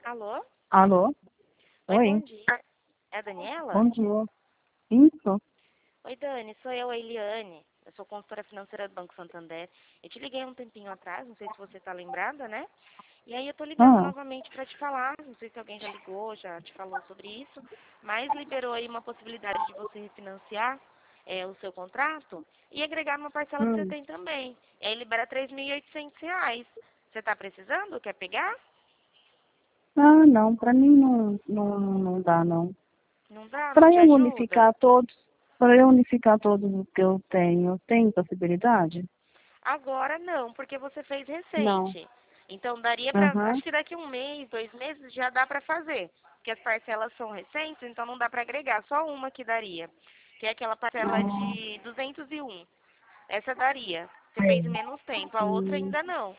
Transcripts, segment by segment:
Alô? Alô? Oi, bom Oi, dia. É a Daniela? bom dia. Isso? Oi, Dani, sou eu, a Eliane. Eu sou consultora financeira do Banco Santander. Eu te liguei um tempinho atrás, não sei se você está lembrada, né? E aí eu tô ligando Ah, novamente para te falar, não sei se alguém já ligou, já te falou sobre isso, mas liberou aí uma possibilidade de você refinanciar o seu contrato e agregar uma parcela que você hum. tem também. E aí libera R$ 3.800. Você está precisando? Quer pegar? Não, pra mim não dá, não. Não dá? Não Para te ajuda? para eu unificar todos os que eu tenho, tem possibilidade? Agora não, porque você fez Não. recente. Então daria pra. Aham. Acho que daqui um mês, 2 meses já dá pra fazer. Porque as parcelas são recentes, então não dá pra agregar. Só uma que daria. Que é aquela parcela Ah, de 201. Essa daria. Você fez em sim. menos tempo. A outra Hum, ainda não.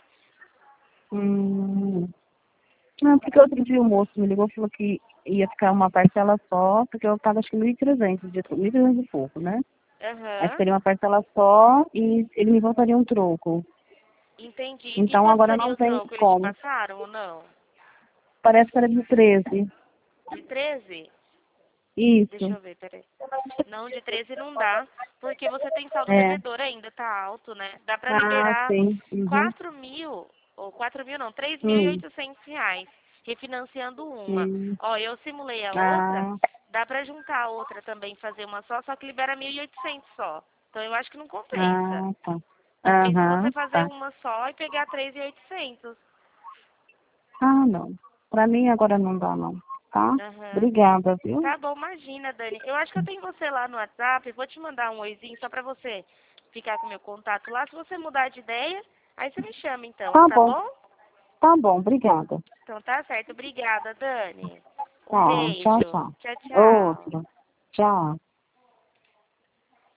hum. Não, porque outro dia o moço me ligou e falou que ia ficar uma parcela só, porque eu estava acho que 1.300, 1.300 e pouco, né? Aí Aham. ficaria uma parcela só e ele me voltaria um troco. Entendi. E Então quanto agora seria não o tem troco? Eles te como. passaram ou não? Parece que era de 13. De 13? Deixa Isso. eu ver, peraí. Não, de 13 não dá, porque você tem saldo É. devedor ainda, tá alto, né? Dá pra Ah, liberar sim. Uhum. 4.000, ou 4.000 não, três mil e Hum. oitocentos reais, refinanciando uma. Hum. Ó, eu simulei a outra, Ah, dá pra juntar a outra também, fazer uma só que libera 1.800 só. Então eu acho que não compensa. tá. Compensa você Aham, fazer tá. uma só e pegar 3.800. Ah, não. Pra mim agora não dá, não. Tá? Aham. Obrigada, viu? Tá bom, imagina, Dani. Eu acho que eu tenho você lá no WhatsApp. Vou te mandar um oizinho só pra você ficar com meu contato lá. Se você mudar de ideia, aí você me chama então, Tá tá bom. bom? Tá bom, obrigada. Então tá certo. Obrigada, Dani. Um Tá, tchau, beijo. tchau. Tchau, tchau. Outro. Tchau.